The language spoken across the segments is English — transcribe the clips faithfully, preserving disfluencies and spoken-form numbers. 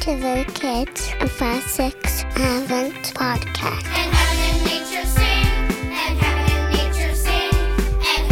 to the Kids Fast Six Advent Podcast. And heaven and nature sing, and heaven and nature sing, and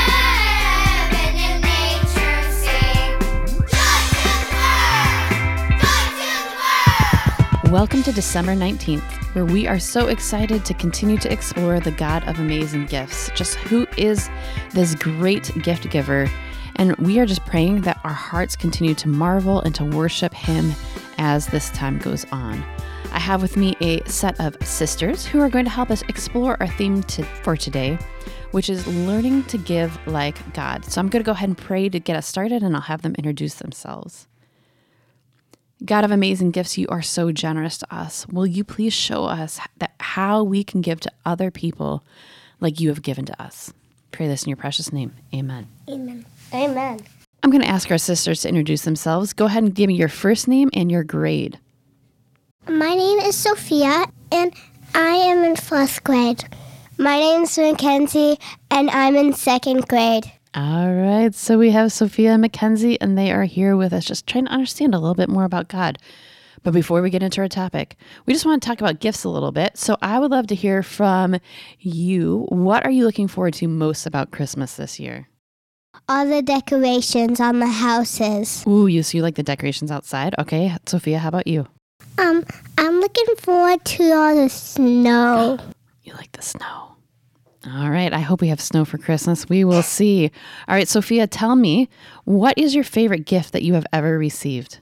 heaven and nature sing. Joy to the world! Joy to the world! Welcome to December nineteenth, where we are so excited to continue to explore the God of amazing gifts. Just who is this great gift giver? And we are just praying that our hearts continue to marvel and to worship Him as this time goes on. I have with me a set of sisters who are going to help us explore our theme to, for today, which is learning to give like God. So I'm going to go ahead and pray to get us started, and I'll have them introduce themselves. God of amazing gifts, you are so generous to us. Will you please show us that how we can give to other people like you have given to us? Pray this in your precious name. Amen. Amen. Amen. I'm going to ask our sisters to introduce themselves. Go ahead and give me your first name and your grade. My name is Sophia, and I am in fourth grade. My name is Mackenzie, and I'm in second grade. All right, so we have Sophia and Mackenzie, and they are here with us just trying to understand a little bit more about God. But before we get into our topic, we just want to talk about gifts a little bit. So I would love to hear from you. What are you looking forward to most about Christmas this year? All the decorations on the houses. Ooh, you so you like the decorations outside? Okay, Sophia, how about you? Um, I'm looking forward to all the snow. You like the snow. All right, I hope we have snow for Christmas. We will see. All right, Sophia, tell me, what is your favorite gift that you have ever received?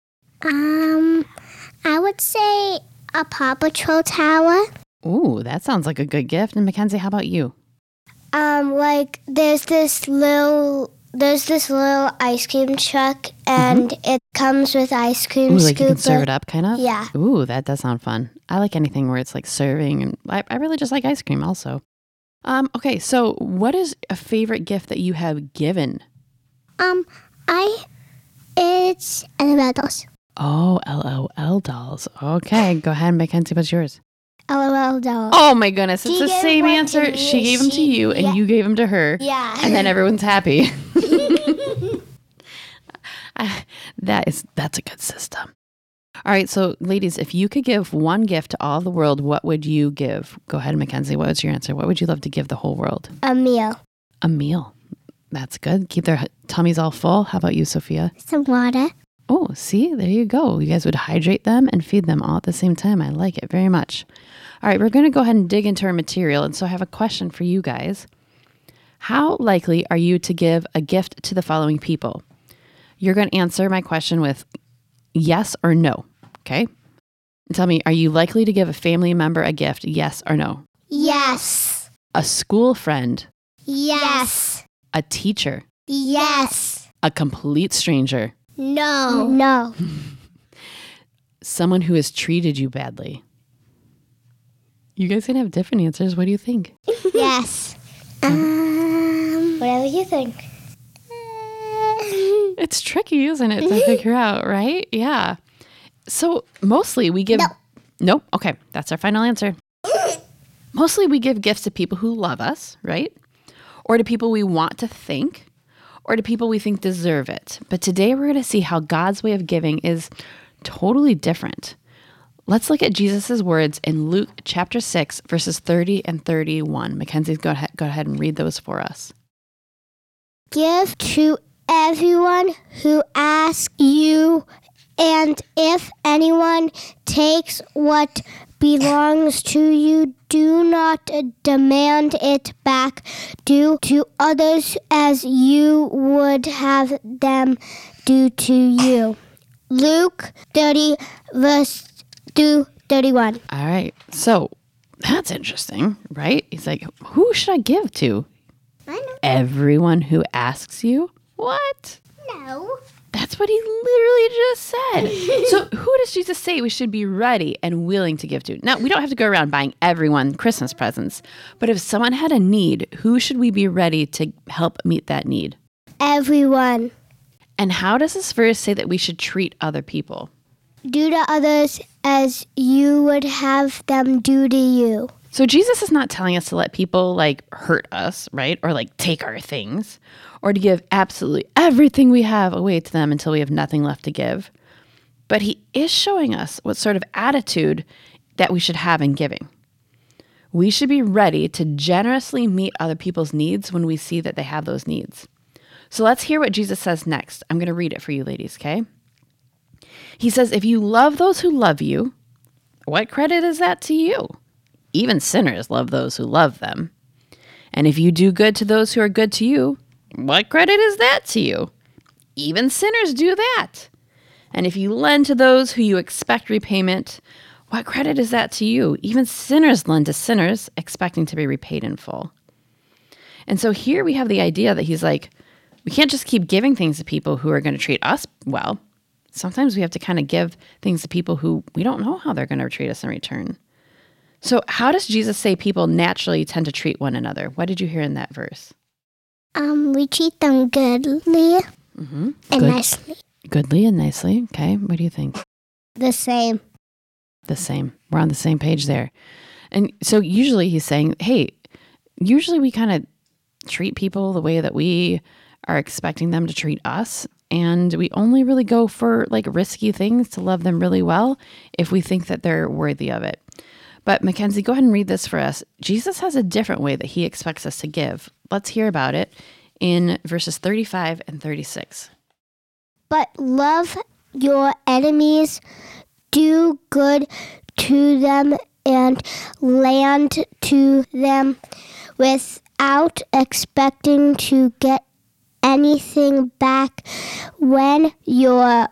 Um, I would say a Paw Patrol tower. Ooh, that sounds like a good gift. And Mackenzie, how about you? Um, like there's this little there's this little ice cream truck, and mm-hmm. it comes with ice cream. Ooh, like you can scooper. serve it up, kind of. Yeah. Ooh, that does sound fun. I like anything where it's like serving, and I, I really just like ice cream, also. Um, okay, so what is a favorite gift that you have given? Um, I it's Annabelle dolls. Oh, L O L dolls. Okay, go ahead, Mackenzie. What's yours? LOL dolls. Oh my goodness, it's She the gave same one to answer. me. She gave them to She- you, and yeah. you gave them to her. Yeah. And then everyone's happy. Uh, that is, that's a good system. All right, so ladies, if you could give one gift to all the world, what would you give? Go ahead, Mackenzie. What was your answer? What would you love to give the whole world? A meal. A meal. That's good. Keep their tummies all full. How about you, Sophia? Some water. Oh, see, there you go. You guys would hydrate them and feed them all at the same time. I like it very much. All right, we're going to go ahead and dig into our material. And so I have a question for you guys. How likely are you to give a gift to the following people? You're going to answer my question with yes or no, okay? And tell me, are you likely to give a family member a gift, yes or no? Yes. A school friend, Yes. a teacher, Yes. a complete stranger, No. No. someone who has treated you badly? You guys can have different answers. What do you think? Yes. Um. Whatever you think. It's tricky, isn't it, to figure out, right? Yeah. So mostly we give... No. Nope. Okay. That's our final answer. Mostly we give gifts to people who love us, right? Or to people we want to thank, or to people we think deserve it. But today we're going to see how God's way of giving is totally different. Let's look at Jesus' words in Luke chapter six, verses thirty and thirty-one. Mackenzie, go ahead, go ahead and read those for us. Give to everyone who asks you, and if anyone takes what belongs to you, do not demand it back. Do to others as you would have them do to you. Luke thirty, verse two thirty-one. All right. So that's interesting, right? He's like, who should I give to? I know. Everyone who asks you? What? No. That's what he literally just said. So who does Jesus say we should be ready and willing to give to? Now, we don't have to go around buying everyone Christmas presents, but if someone had a need, who should we be ready to help meet that need? Everyone. And how does this verse say that we should treat other people? Do to others as you would have them do to you. So Jesus is not telling us to let people like hurt us, right? Or like take our things, or to give absolutely everything we have away to them until we have nothing left to give. but he is showing us what sort of attitude that we should have in giving. We should be ready to generously meet other people's needs when we see that they have those needs. So let's hear what Jesus says next. I'm going to read it for you ladies, okay? He says, if you love those who love you, what credit is that to you? Even sinners love those who love them. And if you do good to those who are good to you, what credit is that to you? Even sinners do that. And if you lend to those who you expect repayment, what credit is that to you? Even sinners lend to sinners, expecting to be repaid in full. And so here we have the idea that he's like, we can't just keep giving things to people who are going to treat us well. Sometimes we have to kind of give things to people who we don't know how they're going to treat us in return. So how does Jesus say people naturally tend to treat one another? What did you hear in that verse? Um, we treat them goodly Mm-hmm. and Good. nicely. Goodly and nicely. Okay. What do you think? The same. The same. We're on the same page there. And so usually he's saying, hey, usually we kind of treat people the way that we are expecting them to treat us. And we only really go for like risky things to love them really well if we think that they're worthy of it. But Mackenzie, go ahead and read this for us. Jesus has a different way that he expects us to give. Let's hear about it in verses thirty-five and thirty-six. But love your enemies, do good to them, and lend to them without expecting to get anything back. When your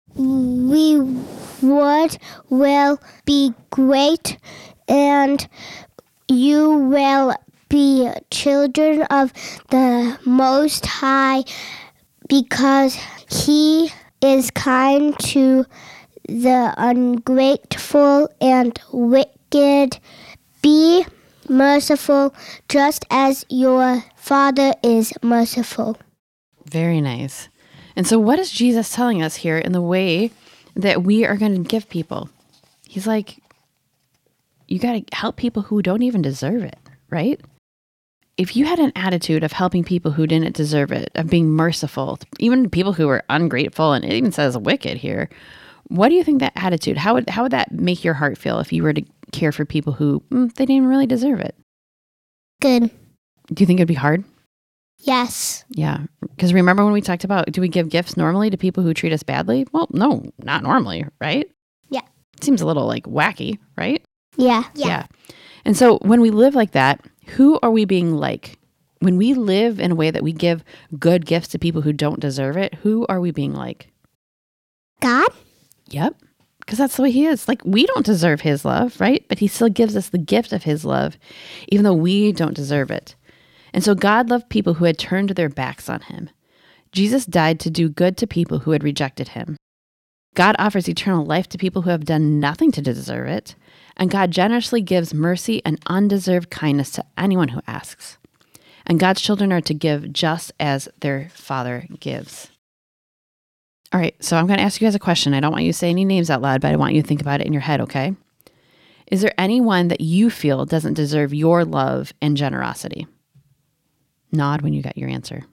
reward will be great, and you will be children of the Most High, because He is kind to the ungrateful and wicked. Be merciful, just as your Father is merciful. Very nice. And so what is Jesus telling us here in the way that we are going to give people? He's like, you got to help people who don't even deserve it, right? If you had an attitude of helping people who didn't deserve it, of being merciful, even people who are ungrateful, and it even says wicked here, what do you think that attitude, how would how would that make your heart feel if you were to care for people who, mm, they didn't really deserve it? Good. Do you think it'd be hard? Yes. Yeah. Because remember when we talked about, do we give gifts normally to people who treat us badly? Well, no, not normally, right? Yeah. Seems a little like wacky, right? Yeah. Yeah. And so when we live like that, who are we being like? When we live in a way that we give good gifts to people who don't deserve it, who are we being like? God? Yep. Because that's the way he is. Like, we don't deserve his love, right? But he still gives us the gift of his love, even though we don't deserve it. And so God loved people who had turned their backs on him. Jesus died to do good to people who had rejected him. God offers eternal life to people who have done nothing to deserve it. And God generously gives mercy and undeserved kindness to anyone who asks. And God's children are to give just as their Father gives. All right, so I'm going to ask you guys a question. I don't want you to say any names out loud, but I want you to think about it in your head, okay? Is there anyone that you feel doesn't deserve your love and generosity? Nod when you got your answer.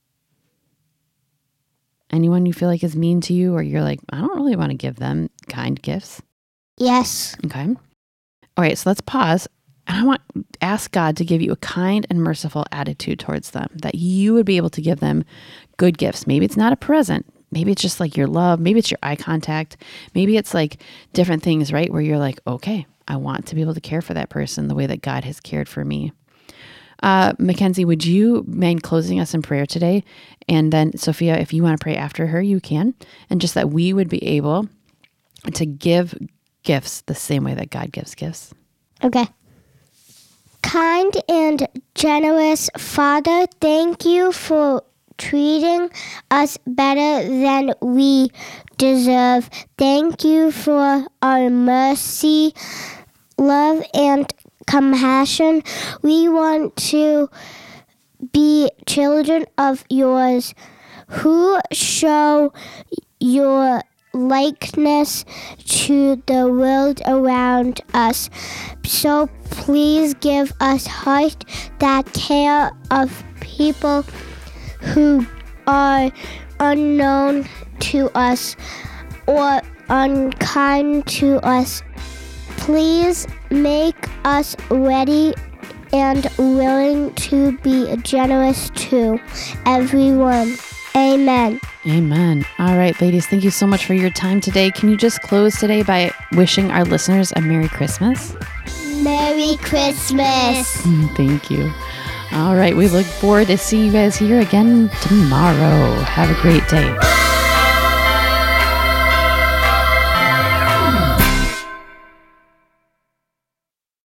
Anyone you feel like is mean to you, or you're like, I don't really want to give them kind gifts? Yes. Okay. All right, so let's pause. And I want to ask God to give you a kind and merciful attitude towards them, that you would be able to give them good gifts. Maybe it's not a present. Maybe it's just like your love. Maybe it's your eye contact. Maybe it's like different things, right? Where you're like, okay, I want to be able to care for that person the way that God has cared for me. Uh, Mackenzie, would you mind closing us in prayer today? And then Sophia, if you want to pray after her, you can. And just that we would be able to give gifts the same way that God gives gifts. Okay. Kind and generous Father, thank you for treating us better than we deserve. Thank you for our mercy, love, and compassion. We want to be children of yours who show your likeness to the world around us. So please give us heart that care of people who are unknown to us, or unkind to us. Please make us ready and willing to be generous to everyone. Amen. Amen. All right, ladies, thank you so much for your time today. Can you just close today by wishing our listeners a Merry Christmas? Merry Christmas. Thank you. All right, we look forward to seeing you guys here again tomorrow. Have a great day.